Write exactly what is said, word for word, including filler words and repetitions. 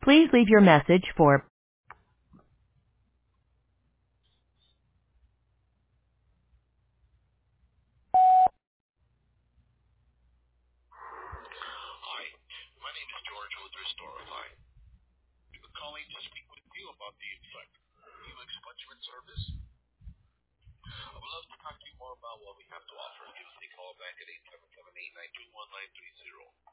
Please leave your message for Hi, my name is George with Restorify. We've been calling to speak with you about the Inflect Helix Fluctuant service. I would love to talk to you more about what we have to offer. Give us a call back at eight seven seven, eight nine two, one nine three zero.